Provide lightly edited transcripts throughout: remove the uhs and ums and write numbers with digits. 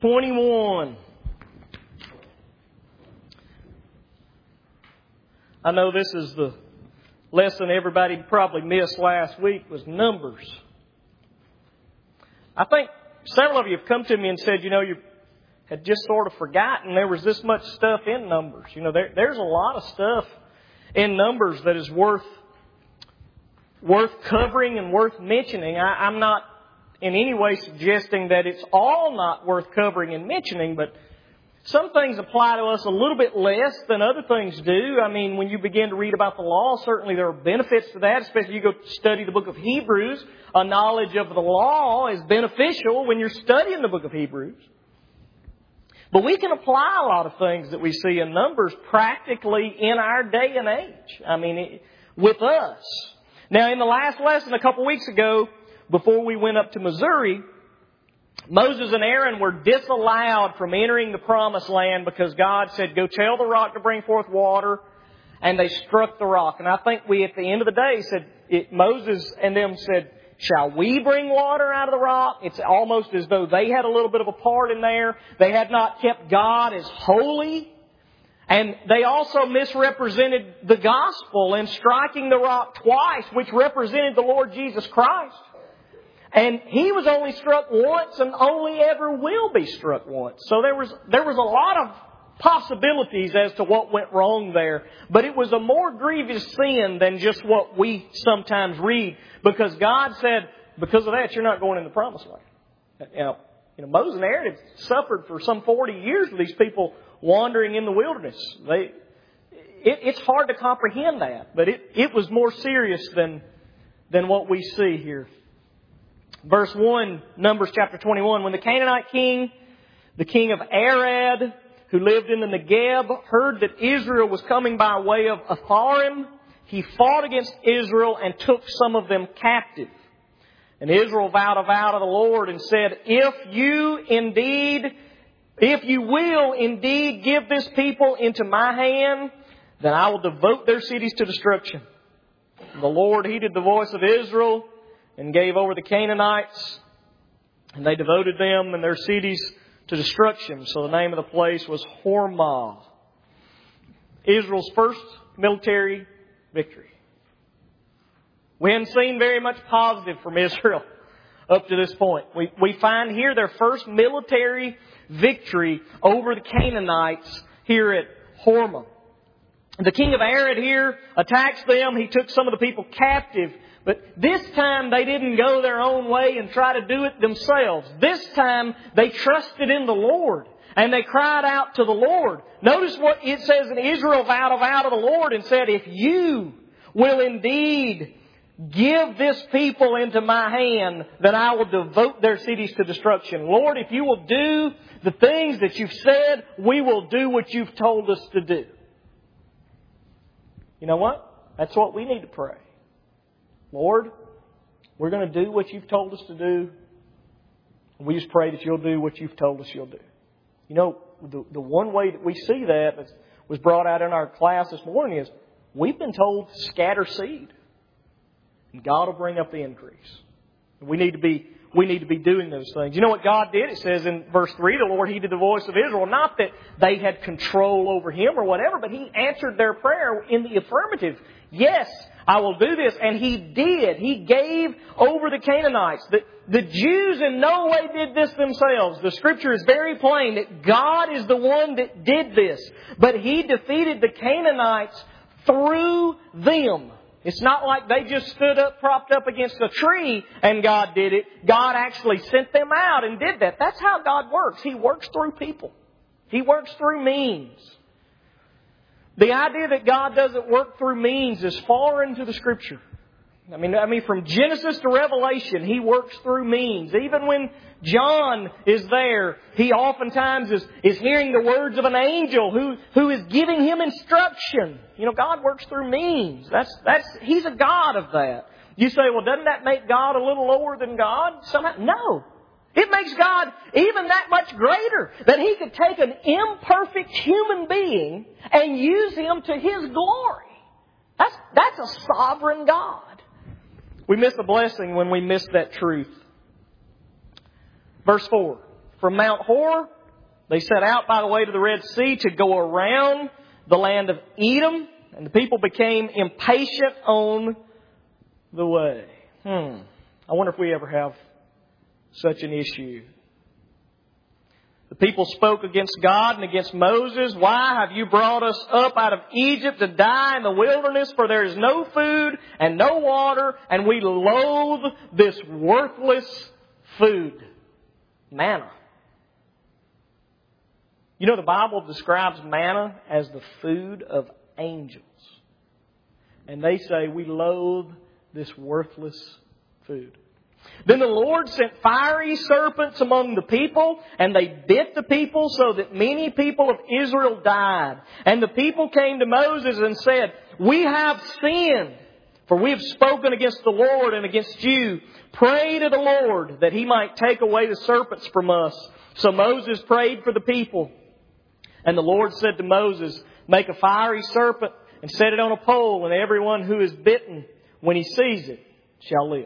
21. I know this is the lesson everybody probably missed last week was Numbers. I think several of you have come to me and said, you had just sort of forgotten there was this much stuff in Numbers. There's a lot of stuff in Numbers that is worth covering and worth mentioning. I'm not in any way suggesting that it's all not worth covering and mentioning, but some things apply to us a little bit less than other things do. I mean, when you begin to read about the law, certainly there are benefits to that, especially you go study the book of Hebrews. A knowledge of the law is beneficial when you're studying the book of Hebrews. But we can apply a lot of things that we see in Numbers practically in our day and age. I mean, with us. Now, in the last lesson a couple weeks ago, before we went up to Missouri, Moses and Aaron were disallowed from entering the promised land because God said, go tell the rock to bring forth water. And they struck the rock. And I think we, at the end of the day, Moses and them said, shall we bring water out of the rock? It's almost as though they had a little bit of a part in there. They had not kept God as holy. And they also misrepresented the gospel in striking the rock twice, which represented the Lord Jesus Christ. And He was only struck once and only ever will be struck once. So there was a lot of possibilities as to what went wrong there. But it was a more grievous sin than just what we sometimes read. Because God said, because of that, you're not going in the promised land. Moses and Aaron had suffered for some 40 years with these people wandering in the wilderness. It's hard to comprehend that. But it was more serious than what we see here. Verse 1, Numbers chapter 21. When the Canaanite king, the king of Arad, who lived in the Negeb, heard that Israel was coming by way of Atharim, he fought against Israel and took some of them captive. And Israel vowed a vow to the Lord and said, if you will indeed give this people into my hand, then I will devote their cities to destruction. And the Lord heeded the voice of Israel and gave over the Canaanites, and they devoted them and their cities to destruction. So the name of the place was Hormah. Israel's first military victory. We haven't seen very much positive from Israel up to this point. We find here their first military victory over the Canaanites here at Hormah. The king of Arad here attacks them. He took some of the people captive. But this time they didn't go their own way and try to do it themselves. This time they trusted in the Lord and they cried out to the Lord. Notice what it says in Israel vowed a vow to the Lord and said, if you will indeed give this people into my hand, then I will devote their cities to destruction. Lord, if you will do the things that you've said, we will do what you've told us to do. You know what? That's what we need to pray. Lord, we're going to do what you've told us to do. We just pray that you'll do what you've told us you'll do. The one way that we see that was brought out in our class this morning is we've been told to scatter seed. And God will bring up the increase. We need to be doing those things. You know what God did? It says in verse 3, the Lord heeded the voice of Israel. Not that they had control over Him or whatever, but He answered their prayer in the affirmative. Yes, I will do this. And He did. He gave over the Canaanites. The Jews in no way did this themselves. The Scripture is very plain that God is the one that did this. But He defeated the Canaanites through them. It's not like they just stood up, propped up against a tree and God did it. God actually sent them out and did that. That's how God works. He works through people. He works through means. The idea that God doesn't work through means is foreign into the Scripture. I mean, from Genesis to Revelation, He works through means. Even when John is there, he oftentimes is hearing the words of an angel who is giving him instruction. God works through means. He's a God of that. You say, well, doesn't that make God a little lower than God? Somehow? No. It makes God even that much greater, that He could take an imperfect human being and use him to His glory. That's a sovereign God. We miss a blessing when we miss that truth. Verse 4. from Mount Hor. They set out by the way to the Red Sea to go around the land of Edom. And the people became impatient on the way. I wonder if we ever have such an issue. The people spoke against God and against Moses. Why have you brought us up out of Egypt to die in the wilderness? For there is no food and no water, and we loathe this worthless food. Manna. You know, the Bible describes manna as the food of angels. And they say, we loathe this worthless food. Then the Lord sent fiery serpents among the people, and they bit the people so that many people of Israel died. And the people came to Moses and said, we have sinned, for we have spoken against the Lord and against you. Pray to the Lord that He might take away the serpents from us. So Moses prayed for the people. And the Lord said to Moses, make a fiery serpent and set it on a pole, and everyone who is bitten, when he sees it, shall live.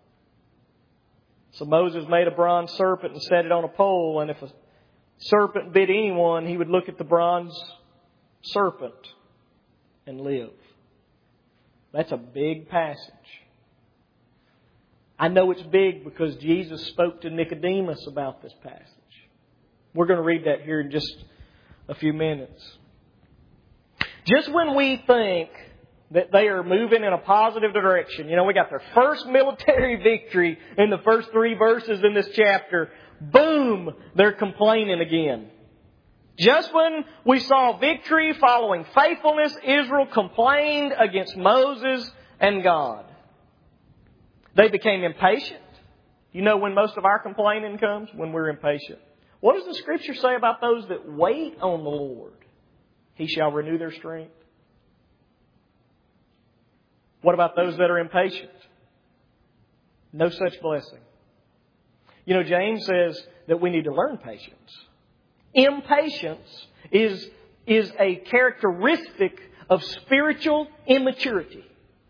So Moses made a bronze serpent and set it on a pole, and if a serpent bit anyone, he would look at the bronze serpent and live. That's a big passage. I know it's big because Jesus spoke to Nicodemus about this passage. We're going to read that here in just a few minutes. Just when we think that they are moving in a positive direction. You know, we got their first military victory in the first 3 verses in this chapter. Boom! They're complaining again. Just when we saw victory following faithfulness, Israel complained against Moses and God. They became impatient. You know when most of our complaining comes? When we're impatient. What does the Scripture say about those that wait on the Lord? He shall renew their strength. What about those that are impatient? No such blessing. You know, James says that we need to learn patience. Impatience is a characteristic of spiritual immaturity.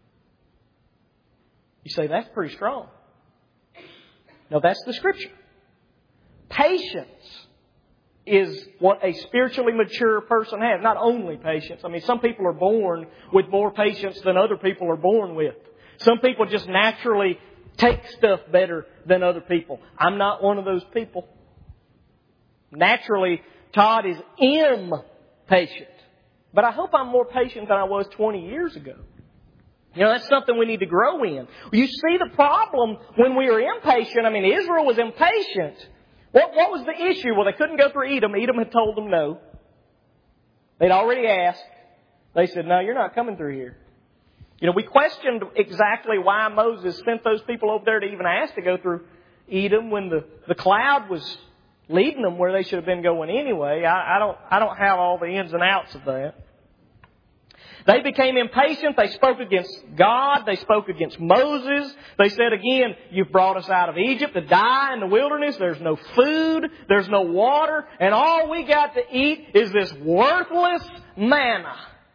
You say, that's pretty strong. No, that's the Scripture. Patience is what a spiritually mature person has. Not only patience. I mean, some people are born with more patience than other people are born with. Some people just naturally take stuff better than other people. I'm not one of those people. Naturally, Todd is impatient. But I hope I'm more patient than I was 20 years ago. You know, that's something we need to grow in. You see the problem when we are impatient. I mean, Israel was impatient. What was the issue? Well, they couldn't go through Edom. Edom had told them no. They'd already asked. They said, no, you're not coming through here. You know, we questioned exactly why Moses sent those people over there to even ask to go through Edom when the cloud was leading them where they should have been going anyway. I don't have all the ins and outs of that. They became impatient. They spoke against God. They spoke against Moses. They said again, you've brought us out of Egypt to die in the wilderness. There's no food. There's no water. And all we got to eat is this worthless manna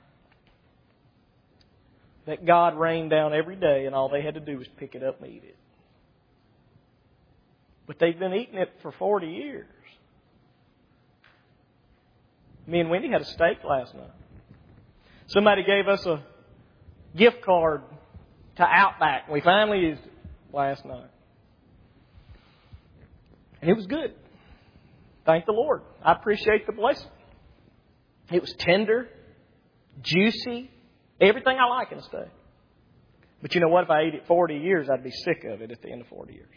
that God rained down every day, and all they had to do was pick it up and eat it. But they've been eating it for 40 years. Me and Wendy had a steak last night. Somebody gave us a gift card to Outback. We finally used it last night. And it was good. Thank the Lord. I appreciate the blessing. It was tender, juicy, everything I like in a steak. But you know what? If I ate it 40 years, I'd be sick of it at the end of 40 years.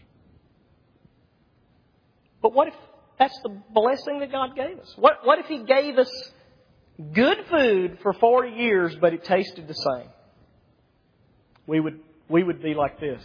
But what if that's the blessing that God gave us? What if He gave us good food for 40 years, but it tasted the same? We would be like this.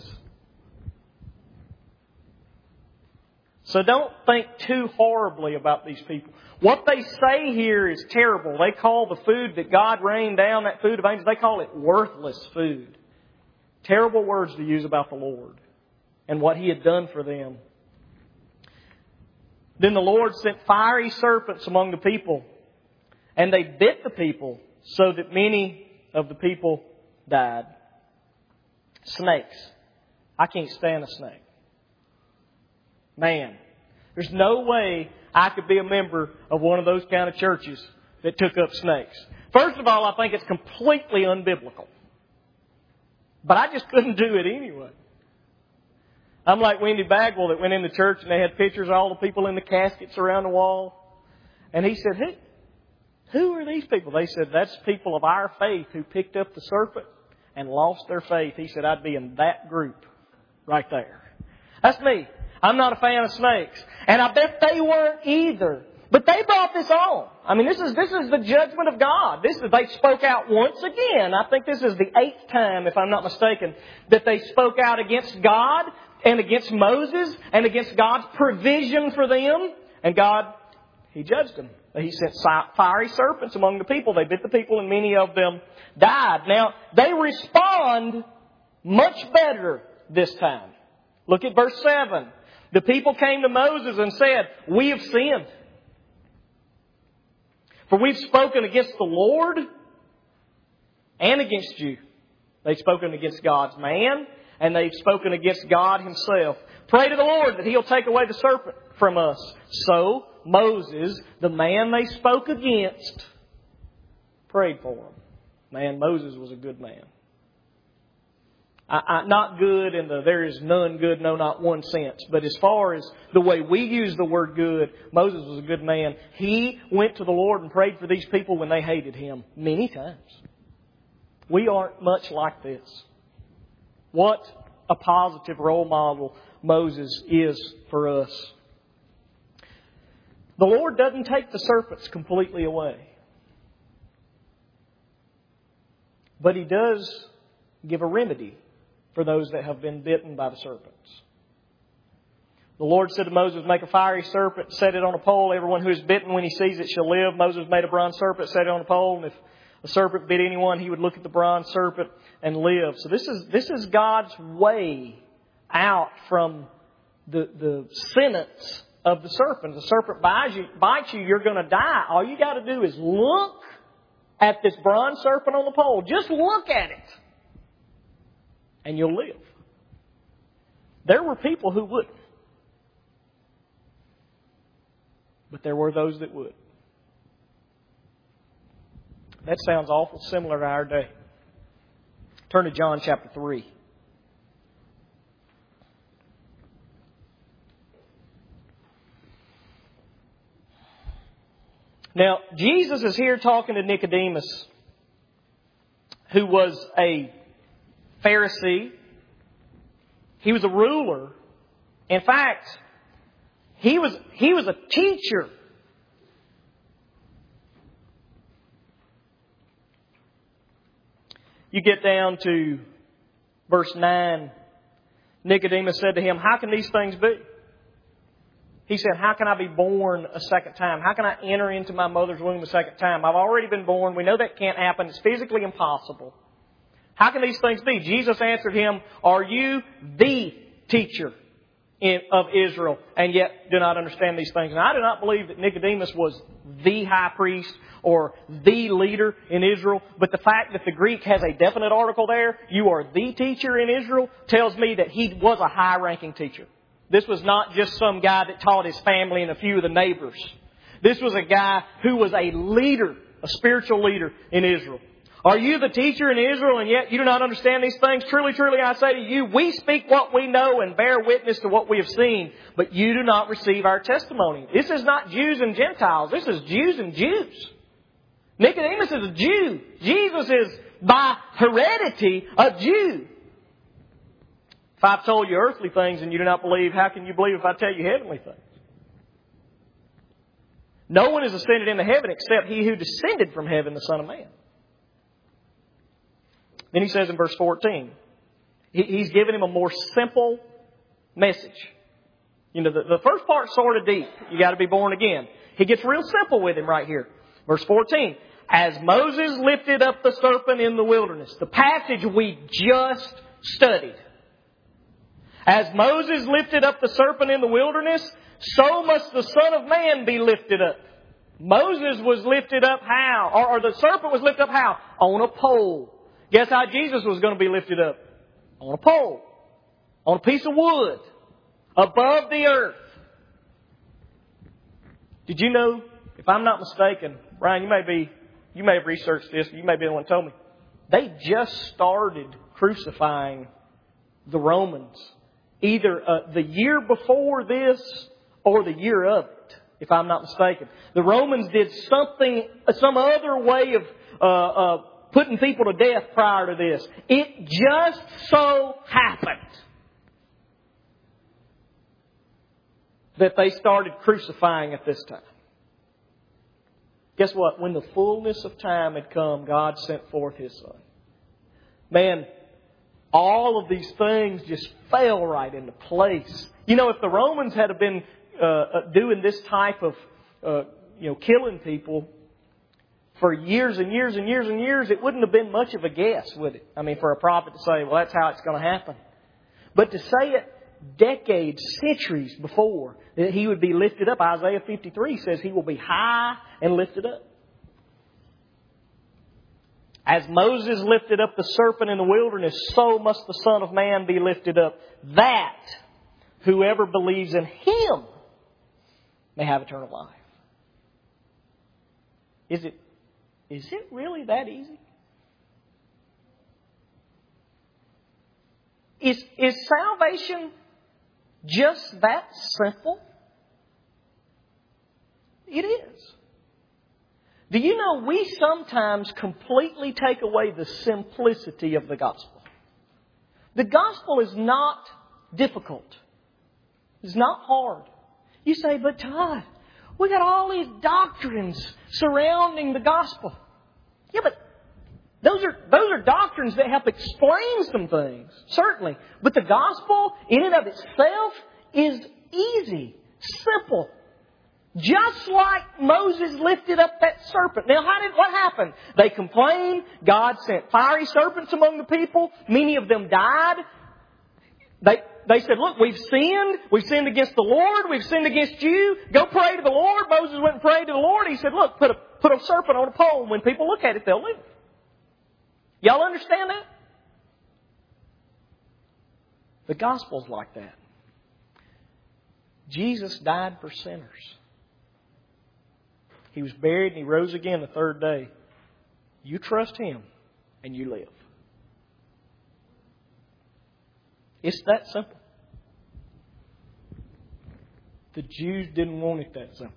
So don't think too horribly about these people. What they say here is terrible. They call the food that God rained down, that food of angels, they call it worthless food. Terrible words to use about the Lord and what He had done for them. Then the Lord sent fiery serpents among the people, and they bit the people so that many of the people died. Snakes. I can't stand a snake. Man, There's no way I could be a member of one of those kind of churches that took up snakes. First of all, I think it's completely unbiblical. But I just couldn't do it anyway. I'm like Wendy Bagwell that went in the church and they had pictures of all the people in the caskets around the wall. And he said, who are these people? They said, that's people of our faith who picked up the serpent and lost their faith. He said, I'd be in that group right there. That's me. I'm not a fan of snakes. And I bet they weren't either. But they brought this on. I mean, this is the judgment of God. They spoke out once again. I think this is the 8th time, if I'm not mistaken, that they spoke out against God and against Moses and against God's provision for them. And God, He judged them. He sent fiery serpents among the people. They bit the people and many of them died. Now, they respond much better this time. Look at verse 7. The people came to Moses and said, we have sinned. For we've spoken against the Lord and against you. They've spoken against God's man and they've spoken against God Himself. Pray to the Lord that He'll take away the serpent from us. So Moses, the man they spoke against, prayed for him. Man, Moses was a good man. Not good in the there is none good, no, not one sense. But as far as the way we use the word good, Moses was a good man. He went to the Lord and prayed for these people when they hated him many times. We aren't much like this. What a positive role model Moses is for us. The Lord doesn't take the serpents completely away. But He does give a remedy for those that have been bitten by the serpents. The Lord said to Moses, make a fiery serpent, set it on a pole. Everyone who is bitten when he sees it shall live. Moses made a bronze serpent, set it on a pole. And if a serpent bit anyone, he would look at the bronze serpent and live. So this is God's way out from the sentence of the serpent. If the serpent bites you, you're going to die. All you got to do is look at this bronze serpent on the pole. Just look at it. And you'll live. There were people who wouldn't. But there were those that would. That sounds awful similar to our day. Turn to John chapter 3. Now, Jesus is here talking to Nicodemus, who was a Pharisee. He was a ruler. In fact, he was a teacher. You get down to verse 9. Nicodemus said to him, how can these things be? He said, how can I be born a second time? How can I enter into my mother's womb a second time? I've already been born. We know that can't happen. It's physically impossible. How can these things be? Jesus answered him, are you the teacher of Israel and yet do not understand these things? And I do not believe that Nicodemus was the high priest or the leader in Israel. But the fact that the Greek has a definite article there, you are the teacher in Israel, tells me that he was a high-ranking teacher. This was not just some guy that taught his family and a few of the neighbors. This was a guy who was a leader, a spiritual leader in Israel. Are you the teacher in Israel and yet you do not understand these things? Truly, truly, I say to you, we speak what we know and bear witness to what we have seen, but you do not receive our testimony. This is not Jews and Gentiles. This is Jews and Jews. Nicodemus is a Jew. Jesus is, by heredity, a Jew. If I've told you earthly things and you do not believe, how can you believe if I tell you heavenly things? No one is ascended into heaven except he who descended from heaven, the Son of Man. Then he says in verse 14, he's given him a more simple message. You know, the first part's sort of deep. You got to be born again. He gets real simple with him right here. Verse 14, as Moses lifted up the serpent in the wilderness, the passage we just studied. As Moses lifted up the serpent in the wilderness, so must the Son of Man be lifted up. Moses was lifted up how? Or the serpent was lifted up how? On a pole. Guess how Jesus was going to be lifted up? On a pole. On a piece of wood. Above the earth. Did you know, if I'm not mistaken, Brian, you may have researched this, you may be the one who told me, they just started crucifying the Romans either the year before this or the year of it, if I'm not mistaken. The Romans did some other way of putting people to death prior to this. It just so happened that they started crucifying at this time. Guess what? When the fullness of time had come, God sent forth His Son. Man, all of these things just fell right into place. You know, if the Romans had been doing this type of, killing people for years and years and years and years, it wouldn't have been much of a guess, would it? I mean, for a prophet to say, well, that's how it's going to happen. But to say it decades, centuries before that He would be lifted up, Isaiah 53 says He will be high and lifted up. As Moses lifted up the serpent in the wilderness, so must the Son of Man be lifted up, that whoever believes in Him may have eternal life. Is it really that easy? Is salvation just that simple? It is. Do you know we sometimes completely take away the simplicity of the gospel? The gospel is not difficult. It's not hard. You say, but Todd, we got all these doctrines surrounding the gospel. Yeah, but those are doctrines that help explain some things, certainly. But the gospel, in and of itself, is easy, simple. Just like Moses lifted up that serpent. Now, what happened? They complained. God sent fiery serpents among the people. Many of them died. They said, look, we've sinned. We've sinned against the Lord. We've sinned against you. Go pray to the Lord. Moses went and prayed to the Lord. He said, look, put a serpent on a pole. When people look at it, they'll live. Y'all understand that? The gospel's like that. Jesus died for sinners. He was buried and He rose again the third day. You trust Him and you live. It's that simple. The Jews didn't want it that simple.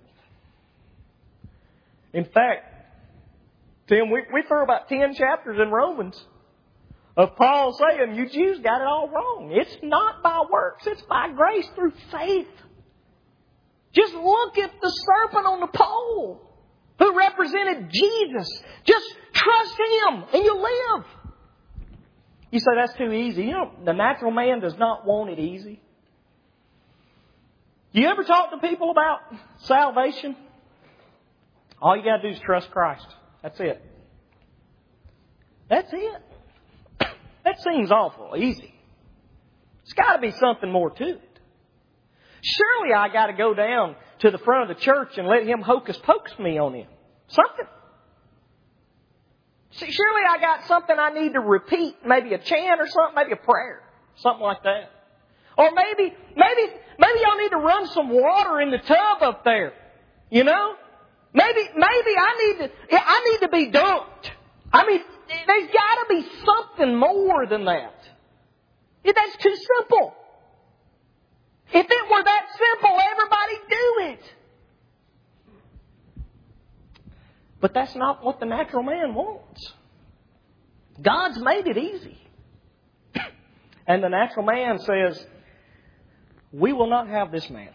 In fact, Tim, we throw about 10 chapters in Romans of Paul saying, you Jews got it all wrong. It's not by works, it's by grace through faith. Just look at the serpent on the pole who represented Jesus. Just trust Him and you'll live. You say that's too easy. You know, the natural man does not want it easy. You ever talk to people about salvation? All you got to do is trust Christ. That's it. That's it. That seems awful easy. There's got to be something more to it. Surely I got to go down to the front of the church and let Him hocus pocus me on Him. Something. Surely I got something I need to repeat. Maybe a chant or something. Maybe a prayer. Something like that. Or maybe y'all need to run some water in the tub up there. You know? Maybe I need to be dunked. I mean, there's got to be something more than that. That's too simple. If it were that simple, everybody'd do it. But that's not what the natural man wants. God's made it easy. And the natural man says, we will not have this man.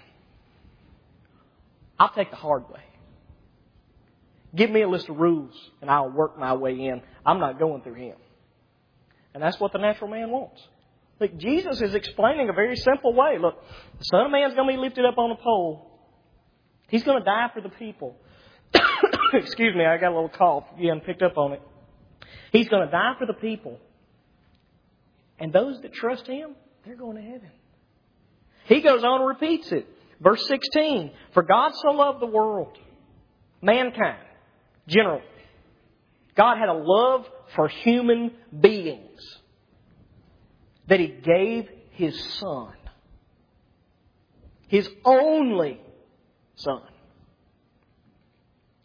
I'll take the hard way. Give me a list of rules and I'll work my way in. I'm not going through him. And that's what the natural man wants. Look, Jesus is explaining a very simple way. Look, the Son of Man's going to be lifted up on a pole. He's going to die for the people. Excuse me, I got a little cough. You haven't picked up on it. He's going to die for the people. And those that trust Him, they're going to heaven. He goes on and repeats it. Verse 16. For God so loved the world, mankind, general. God had a love for human beings that He gave His Son. His only Son.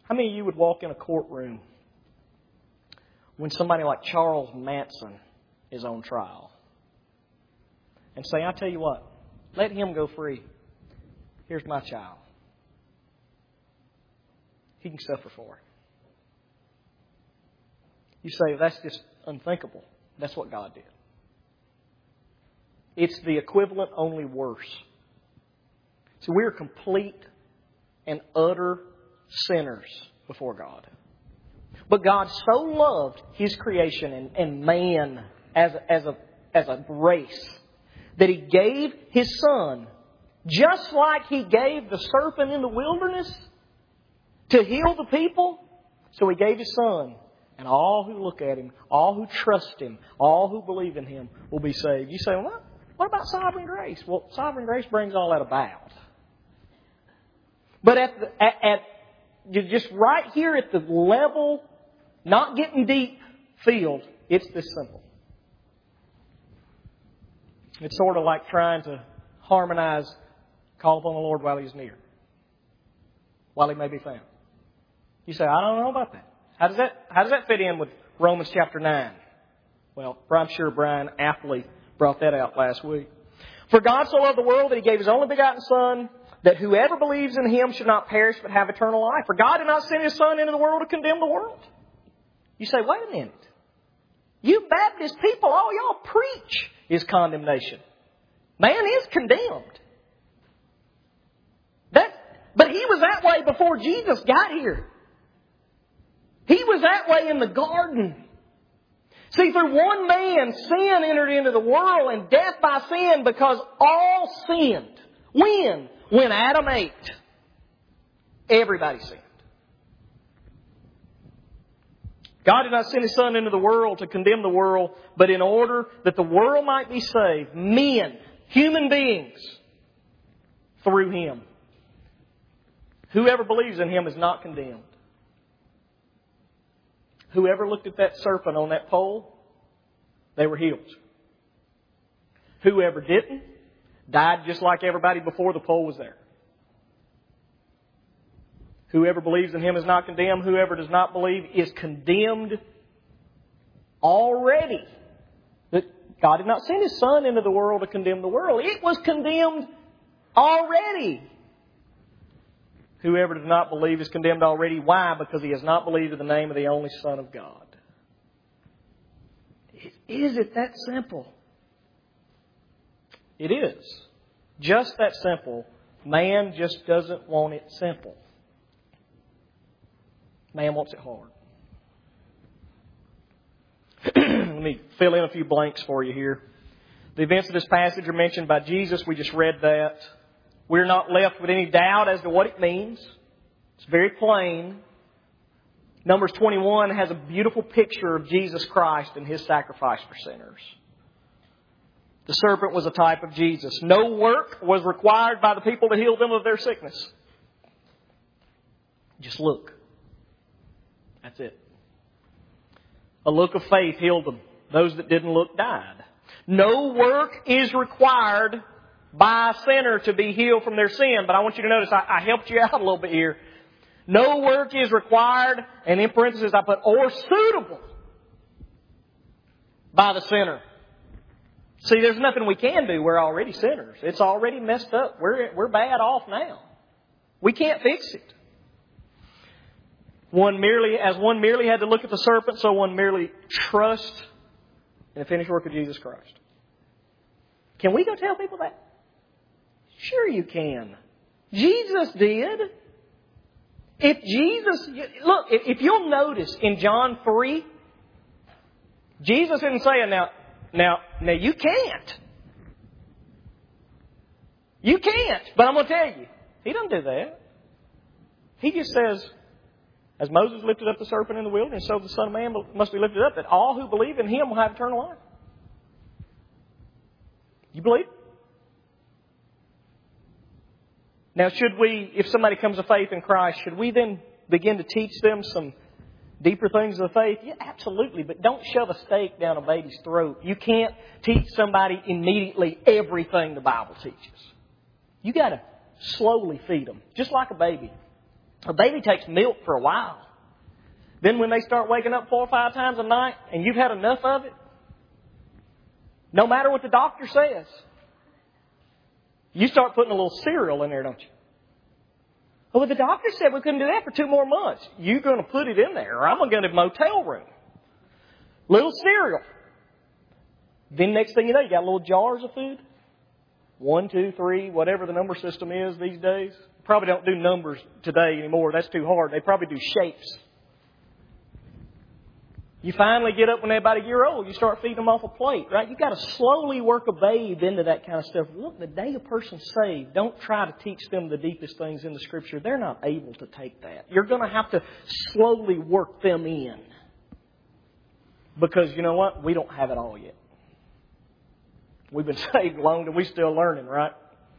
How many of you would walk in a courtroom when somebody like Charles Manson is on trial and say, I tell you what, let him go free. Here's my child. He can suffer for it. You say, that's just unthinkable. That's what God did. It's the equivalent, only worse. So we are complete and utter sinners before God. But God so loved His creation and man as a race that He gave His Son, just like He gave the serpent in the wilderness to heal the people. So He gave His Son. And all who look at Him, all who trust Him, all who believe in Him will be saved. You say, well, what about sovereign grace? Well, sovereign grace brings all that about. But just right here at the level, not getting deep field, it's this simple. It's sort of like trying to harmonize, call upon the Lord while He's near, while He may be found. You say, I don't know about that. How does that fit in with Romans chapter 9? Well, I'm sure Brian aptly brought that out last week. For God so loved the world that He gave His only begotten Son, that whoever believes in Him should not perish but have eternal life. For God did not send His Son into the world to condemn the world. You say, wait a minute. You Baptist people, all y'all preach is condemnation. Man is condemned. But He was that way before Jesus got here. He was that way in the garden. See, through one man, sin entered into the world, and death by sin, because all sinned. When? When Adam ate. Everybody sinned. God did not send His Son into the world to condemn the world, but in order that the world might be saved. Men, human beings, through Him. Whoever believes in Him is not condemned. Whoever looked at that serpent on that pole, they were healed. Whoever didn't, died just like everybody before the pole was there. Whoever believes in Him is not condemned. Whoever does not believe is condemned already. God did not send His Son into the world to condemn the world. It was condemned already. Whoever does not believe is condemned already. Why? Because he has not believed in the name of the only Son of God. Is it that simple? It is. Just that simple. Man just doesn't want it simple. Man wants it hard. Let me fill in a few blanks for you here. The events of this passage are mentioned by Jesus. We just read that. We're not left with any doubt as to what it means. It's very plain. Numbers 21 has a beautiful picture of Jesus Christ and His sacrifice for sinners. The serpent was a type of Jesus. No work was required by the people to heal them of their sickness. Just look. That's it. A look of faith healed them. Those that didn't look died. No work is required by a sinner to be healed from their sin. But I want you to notice, I helped you out a little bit here. No work is required, and in parentheses I put, or suitable by the sinner. See, there's nothing we can do. We're already sinners. It's already messed up. We're bad off now. We can't fix it. One merely had to look at the serpent, so one merely trust in the finished work of Jesus Christ. Can we go tell people that? Sure you can. Jesus did. If you'll notice in John 3, Jesus isn't saying, now you can't. You can't, but I'm going to tell you. He doesn't do that. He just says, as Moses lifted up the serpent in the wilderness, so the Son of Man must be lifted up, that all who believe in Him will have eternal life. You believe? Now, should we, if somebody comes to faith in Christ, should we then begin to teach them some deeper things of the faith? Yeah, absolutely. But don't shove a steak down a baby's throat. You can't teach somebody immediately everything the Bible teaches. You got to slowly feed them, just like a baby. A baby takes milk for a while. Then when they start waking up 4 or 5 times a night and you've had enough of it, no matter what the doctor says, you start putting a little cereal in there, don't you? Well, the doctor said we couldn't do that for 2 more months. You're going to put it in there, or I'm going to get a motel room. Little cereal. Then next thing you know, you got little jars of food. 1, 2, 3, whatever the number system is these days. Probably don't do numbers today anymore. That's too hard. They probably do shapes. You finally get up when they're about a year old. You start feeding them off a plate, right? You've got to slowly work a babe into that kind of stuff. Look, the day a person's saved, don't try to teach them the deepest things in the Scripture. They're not able to take that. You're going to have to slowly work them in. Because you know what? We don't have it all yet. We've been saved long and we're still learning, right?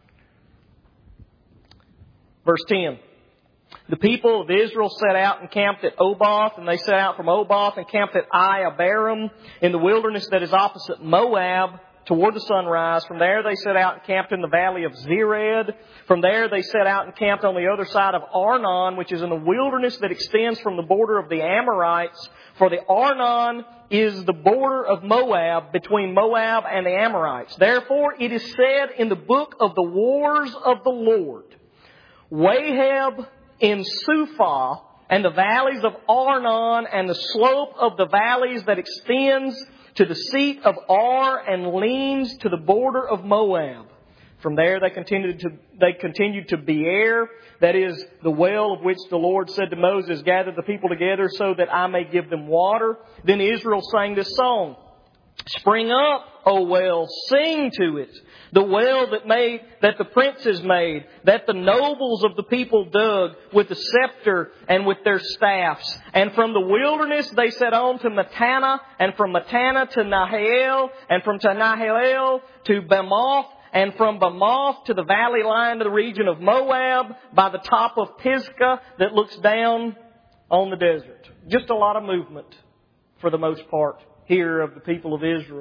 Verse 10. The people of Israel set out and camped at Oboth, and they set out from Oboth and camped at Iabarim in the wilderness that is opposite Moab toward the sunrise. From there they set out and camped in the valley of Zered. From there they set out and camped on the other side of Arnon, which is in the wilderness that extends from the border of the Amorites. For the Arnon is the border of Moab, between Moab and the Amorites. Therefore it is said in the book of the wars of the Lord, Wahab in Suphah, and the valleys of Arnon, and the slope of the valleys that extends to the seat of Ar and leans to the border of Moab. From there they continued to Beer, that is the well of which the Lord said to Moses, gather the people together so that I may give them water. Then Israel sang this song. Spring up, O well, sing to it. The well that the princes made, that the nobles of the people dug with the scepter and with their staffs. And from the wilderness they set on to Mattanah, and from Mattanah to Nahal, and from Nahal to Bamoth, and from Bamoth to the valley line of the region of Moab by the top of Pisgah that looks down on the desert. Just a lot of movement for the most part here of the people of Israel.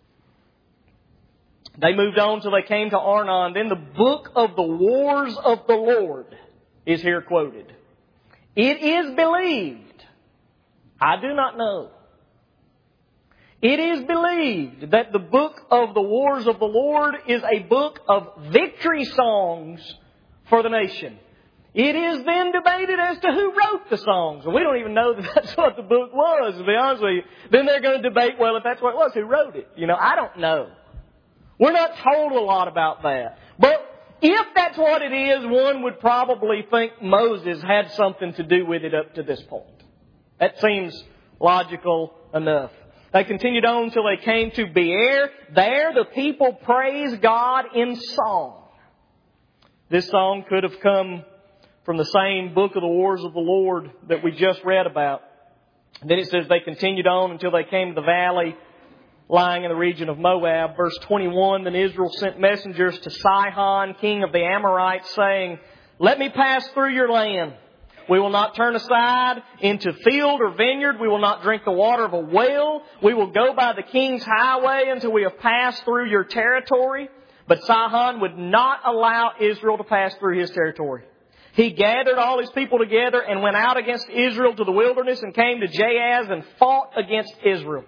They moved on till they came to Arnon. Then the book of the wars of the Lord is here quoted. It is believed, I do not know. It is believed that the book of the wars of the Lord is a book of victory songs for the nation. It is then debated as to who wrote the songs. We don't even know that that's what the book was, to be honest with you. Then they're going to debate, well, if that's what it was, who wrote it? I don't know. We're not told a lot about that. But if that's what it is, one would probably think Moses had something to do with it up to this point. That seems logical enough. They continued on until they came to Beer. There the people praised God in song. This song could have come from the same book of the wars of the Lord that we just read about. Then it says they continued on until they came to the valley lying in the region of Moab. Verse 21, then Israel sent messengers to Sihon, king of the Amorites, saying, let me pass through your land. We will not turn aside into field or vineyard. We will not drink the water of a well. We will go by the king's highway until we have passed through your territory. But Sihon would not allow Israel to pass through his territory. He gathered all his people together and went out against Israel to the wilderness and came to Jahaz and fought against Israel.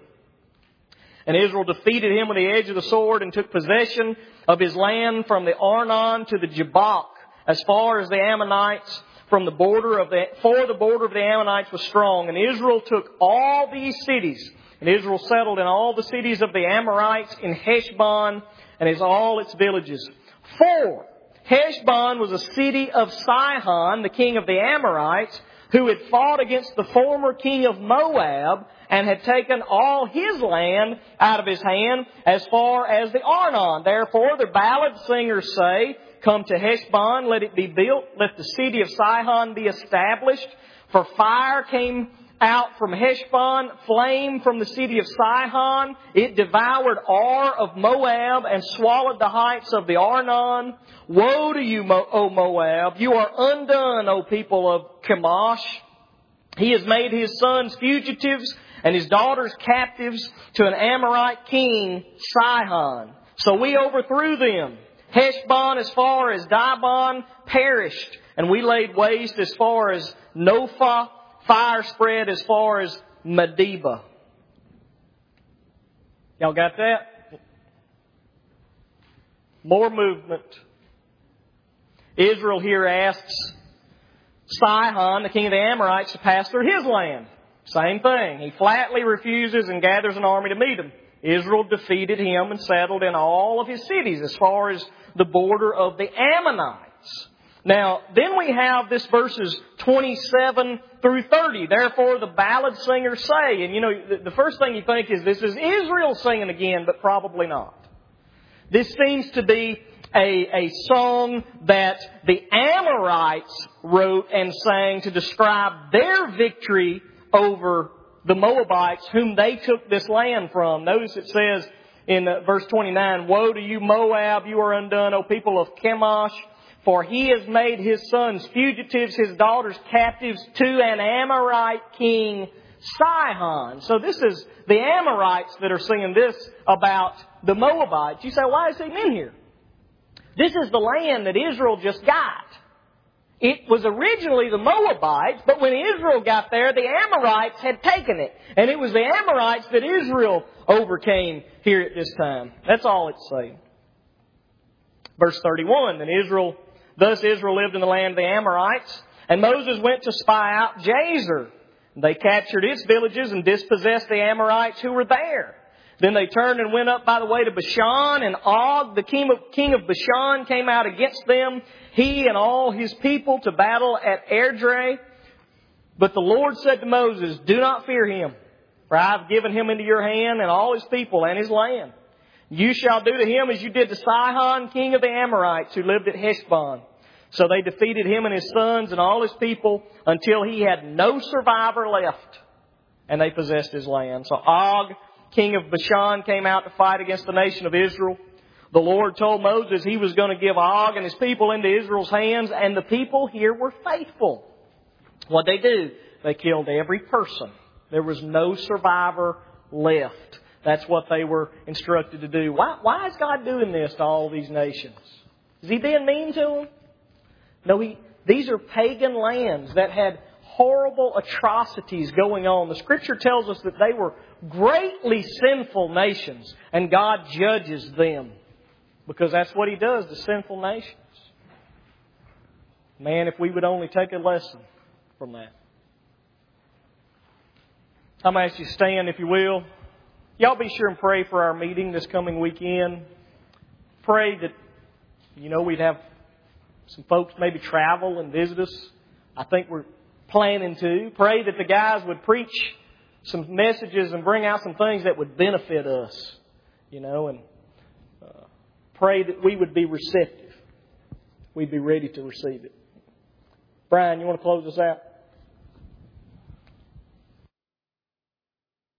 And Israel defeated him with the edge of the sword and took possession of his land from the Arnon to the Jabbok, as far as the Ammonites, for the border of the Ammonites was strong. And Israel took all these cities, and Israel settled in all the cities of the Amorites in Heshbon and in all its villages. 4. Heshbon was a city of Sihon, the king of the Amorites, who had fought against the former king of Moab and had taken all his land out of his hand as far as the Arnon. Therefore, the ballad singers say, come to Heshbon, let it be built, let the city of Sihon be established. For fire came out from Heshbon, flame from the city of Sihon. It devoured Ar of Moab and swallowed the heights of the Arnon. Woe to you, O Moab! You are undone, O people of Chemosh. He has made his sons fugitives and his daughters captives to an Amorite king, Sihon. So we overthrew them. Heshbon as far as Dibon perished, and we laid waste as far as Nophah. Fire spread as far as Medeba. Y'all got that? More movement. Israel here asks Sihon, the king of the Amorites, to pass through his land. Same thing. He flatly refuses and gathers an army to meet him. Israel defeated him and settled in all of his cities as far as the border of the Ammonites. Now, then we have this verses 27 through 30. Therefore, the ballad singers say, and you know, the first thing you think is this is Israel singing again, but probably not. This seems to be a song that the Amorites wrote and sang to describe their victory over the Moabites whom they took this land from. Notice it says in verse 29, Woe to you, Moab, you are undone, O people of Chemosh, for he has made his sons fugitives, his daughters captives to an Amorite king, Sihon. So this is the Amorites that are singing this about the Moabites. You say, why is he in here? This is the land that Israel just got. It was originally the Moabites, but when Israel got there, the Amorites had taken it. And it was the Amorites that Israel overcame here at this time. That's all it's saying. Verse 31, Thus Israel lived in the land of the Amorites, and Moses went to spy out Jazer. They captured its villages and dispossessed the Amorites who were there. Then they turned and went up by the way to Bashan, and Og, the king of Bashan, came out against them, he and all his people, to battle at Edrei. But the Lord said to Moses, Do not fear him, for I have given him into your hand and all his people and his land. You shall do to him as you did to Sihon, king of the Amorites, who lived at Heshbon. So they defeated him and his sons and all his people until he had no survivor left, and they possessed his land. So Og, king of Bashan, came out to fight against the nation of Israel. The Lord told Moses he was going to give Og and his people into Israel's hands, and the people here were faithful. What'd they do? They killed every person. There was no survivor left. That's what they were instructed to do. Why is God doing this to all these nations? Is He being mean to them? No, these are pagan lands that had horrible atrocities going on. The Scripture tells us that they were greatly sinful nations, and God judges them because that's what He does to sinful nations. Man, if we would only take a lesson from that. I'm going to ask you to stand, if you will. Y'all be sure and pray for our meeting this coming weekend. Pray that, we'd have some folks maybe travel and visit us. I think we're planning to. Pray that the guys would preach some messages and bring out some things that would benefit us, and pray that we would be receptive. We'd be ready to receive it. Brian, you want to close us out?